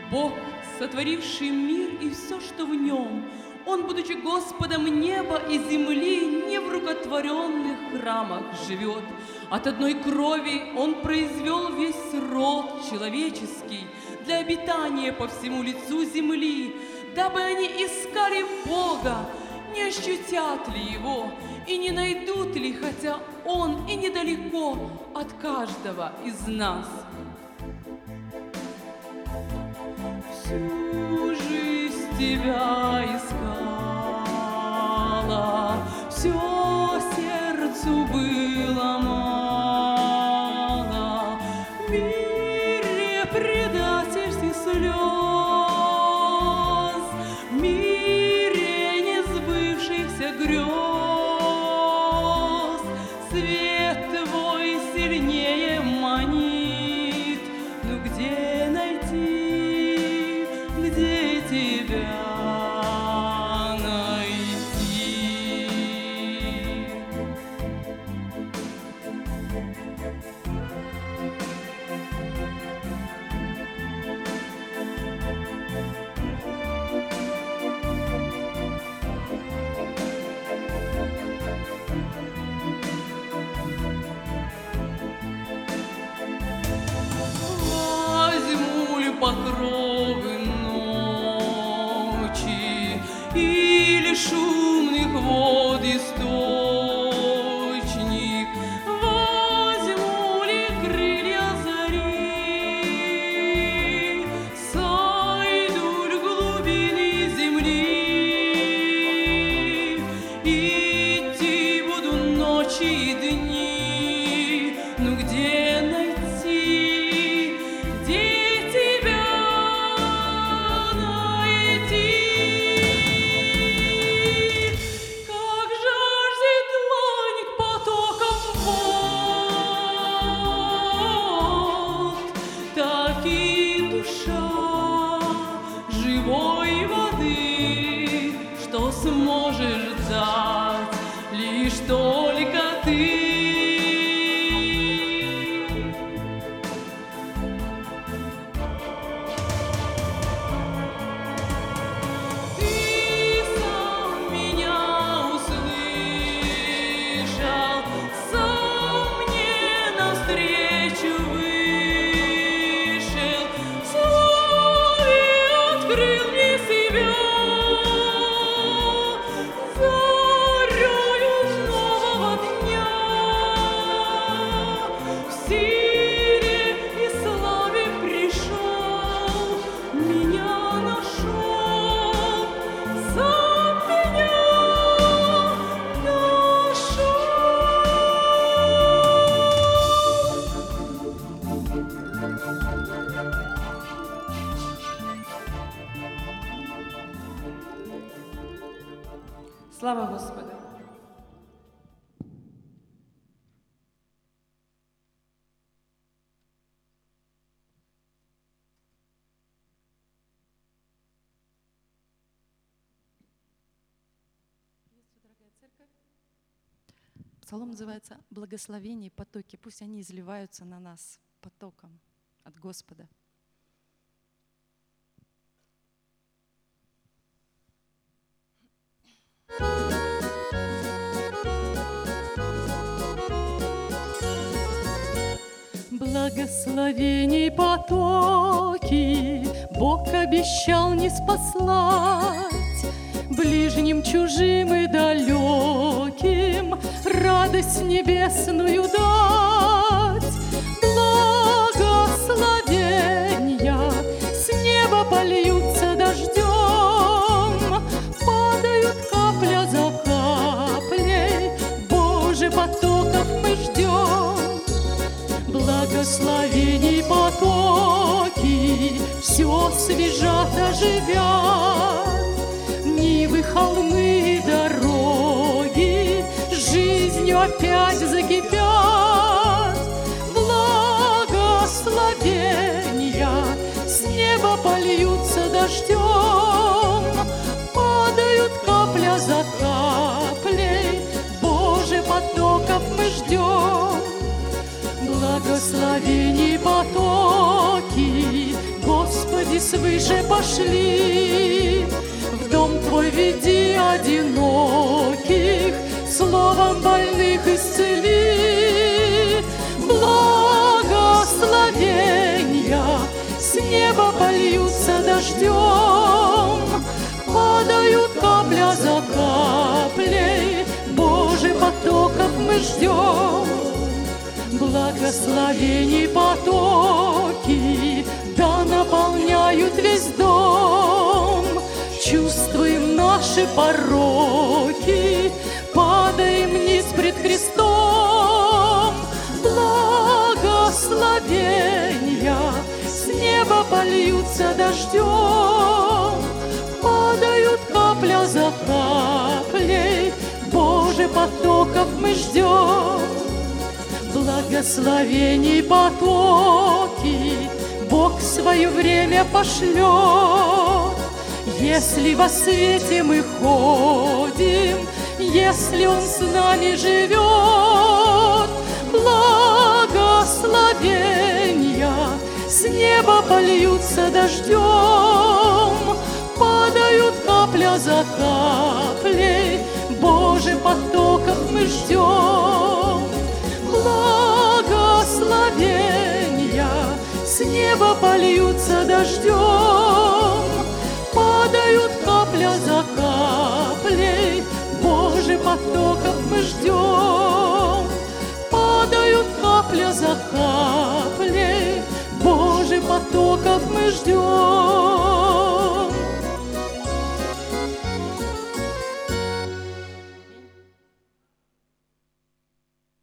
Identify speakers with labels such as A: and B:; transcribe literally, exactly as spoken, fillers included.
A: Бог, сотворивший мир и все, что в нем, Он, будучи Господом неба и земли, не в рукотворенных храмах живет. От одной крови Он произвел весь род человеческий для обитания по всему лицу земли, дабы они искали Бога, не ощутят ли Его и не найдут ли, хотя Он и недалеко от каждого из нас. Всю жизнь Тебя искала, все сердцу было мало, в мире предательств и слез, в мире несбывшихся грез, свет Твой сильнее манит, ну где найти, где Тебя покровы ночи или шумных вод источник, возьму ли крылья зари, сойду в глубины земли, идти буду ночи и дни, ну где найти, где сможешь дать лишь только Ты. Ты сам меня услышал, сам мне навстречу вышел, в слове открыл мне себя. Слава Господу!
B: Приветствую, дорогая церковь. Псалом называется «Благословение и потоки». Пусть они изливаются на нас потоком от Господа. Благословений потоки Бог обещал не спаслать, ближним, чужим и далеким радость небесную дать. Благословения с неба польются дождем, падают капля за каплей, Боже, потоков мы ждем. Благословений потоки все свежат, оживят, нивы, холмы и дороги жизнью опять закипят. Благословения с неба польются дождем, падают капля за каплей, Боже, потоков мы ждем. Благословений потоки, Господи, Вести свыше пошли, в дом Твой веди одиноких, словом больных исцели. Благословения с неба польются дождем, падают капля за каплей, Божий потоков мы ждем. Благословений потоки, да наполняют весь дом. Чувствуем наши пороки, падаем вниз пред Христом. Благословения с неба польются дождем, падают капля за каплей, Божий потоков мы ждем. Благословений потоки Бог в свое время пошлет. Если во свете мы ходим, если Он с нами живет, благословения с неба польются дождем, падают капля за каплей, Божий потоков мы ждем. Благословения с неба польются дождем, падают капля за каплей, Божий потоков мы ждем. Падают капля за каплей, Божий потоков мы ждем.